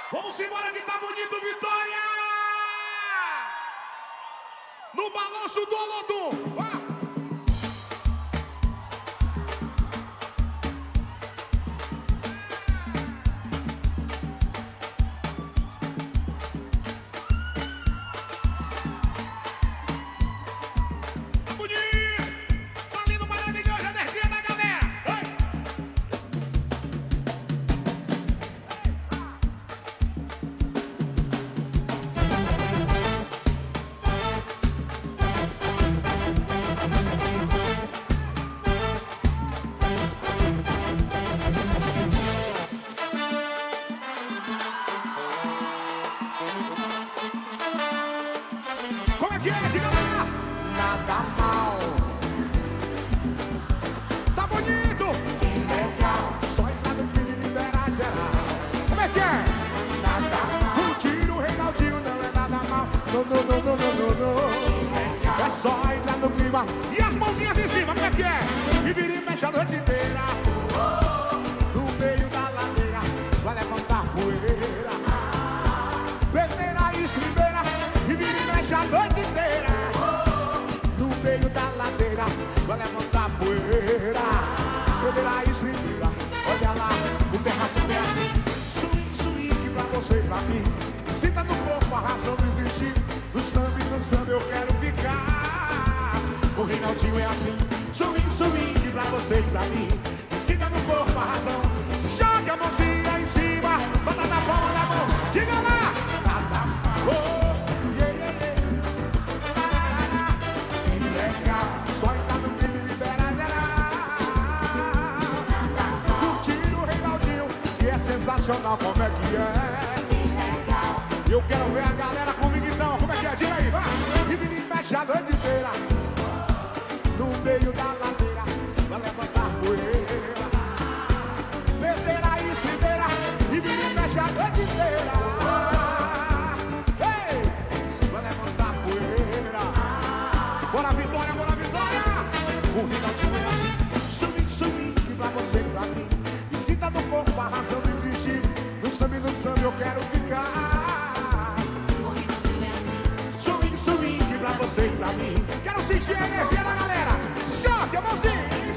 Vamos embora que tá bonito, Vitória! No balanço do Olodum! Vá! Como é que é? Diga lá! Nada mal. Tá bonito! Que legal! Só entrar no crime e liberar geral. Como é que é? Nada mal. O tiro, o Reinaldinho não é nada mal. Não, não, não, não, não, não, não. É só entrar no clima. E as mãozinhas em cima, como é que é? E vira e mexe a noite inteira. No meio da ladeira vai levantar poeira. Peneira e estribeira. E vira e mexe a noite inteira. No meio da ladeira vai levantar poeira. Peneira e estribeira. Olha lá, o terraço é assim. Swing, swing pra você e pra mim. Sinta no corpo a razão de existir. No samba eu quero ficar. O Reinaldinho é assim. Swing, swing pra você e pra mim. Sinta no corpo a razão. Joga a mãozinha em cima. Bota na palma da mão. Diga lá. Nada mal. Só entrar no crime e liberar geral. Curtir o Reinaldinho, que é sensacional, como é que é? Eu quero ver a galera comigo então, como é que é? Diga aí, vai! E vira e mexe a noite inteira. No meio da ladeira, vai levantar poeira. Pedeira e estribeira, e vira e mexe a noite inteira. Ei! Vai levantar poeira. Bora Vitória, bora Vitória! O Reinaldinho é assim. Swing, swing pra você e pra mim. E sinta no corpo a razão de existir. No samba eu quero ficar. O Reinaldinho é assim. Swing, swing pra você e pra mim. Quero sentir a energia da galera. Joga a mãozinha.